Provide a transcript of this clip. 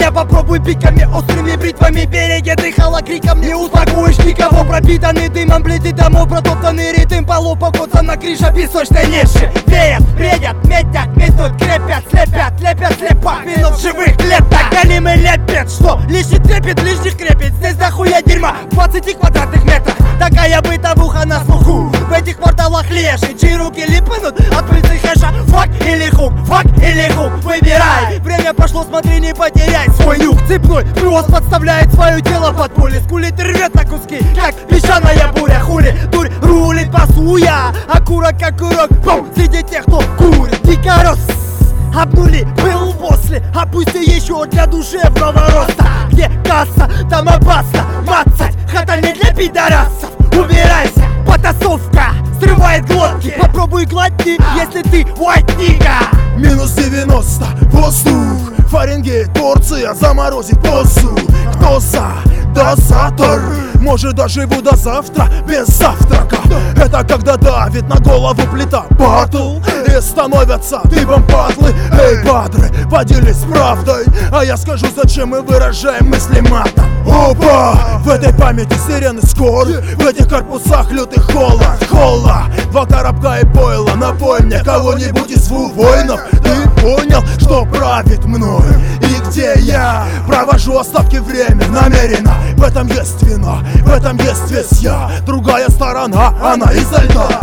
Меня попробуй пиками, острыми бритвами перегет дыхало криком. Не успокоишь никого, пропитанный дымом плиты домов, протоптанный ритм полов, покоца на крыше песочной ниши. Веят, бредят, метят, метут, крепят, слепят, лепят слепак. Минут живых клеток, голимый лепет, что лишний трепет, лишних крепит. Здесь дохуя дерьма в 20 квадратных метрах. Такая бытовуха на слуху. В этих кварталах леши, чьи руки липнут от пыльцы хэша. Фак или хук, выбирай. Время пошло, смотри, не потеряй свой нюх цепной. Пес подставляет свое тело под пули, скулит и рвет на куски, как песчаная буря. Хули, дурь, рулит пасуя, окурок как курок, бум, среди тех, кто курит. Дикорос обнули, был после, опусти еще для душевного роста. Где касса, там опасно, мацать, хата не для пидорасов. Убирайся, потасовка срывает глотки. Попробуй глотни, если ты white nigga. Минус 90, воздух, Фаренгейт, Турция, заморозить посуд. Кто за дозатор? Может, доживу до завтра без завтрака. Это когда давит на голову плита батл и становятся дыбом падлы. Эй, падры, поделись правдой, а я скажу, зачем мы выражаем мысли матом. Опа! В этой памяти сирены скоры, в этих корпусах лютый холод. Кола, 2 коробка и пойло. Напой мне кого-нибудь из воинов. Ты понял, что правит мной и где я провожу остатки времени намеренно. В этом есть вина, в этом есть весь я. Другая сторона, она изо льда.